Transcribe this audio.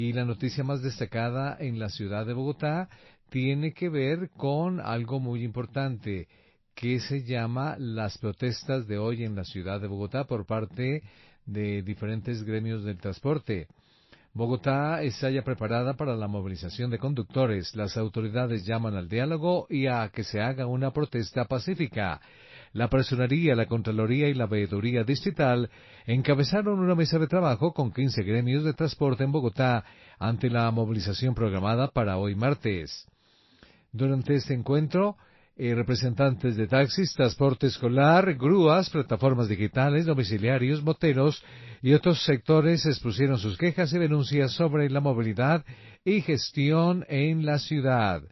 Y la noticia más destacada en la ciudad de Bogotá tiene que ver con algo muy importante que se llama las protestas de hoy en la ciudad de Bogotá por parte de diferentes gremios del transporte. Bogotá está ya preparada para la movilización de conductores. Las autoridades llaman al diálogo y a que se haga una protesta pacífica. La Personería, la Contraloría y la Veeduría Distrital encabezaron una mesa de trabajo con 15 gremios de transporte en Bogotá ante la movilización programada para hoy martes. Durante este encuentro, representantes de taxis, transporte escolar, grúas, plataformas digitales, domiciliarios, moteros y otros sectores expusieron sus quejas y denuncias sobre la movilidad y gestión en la ciudad.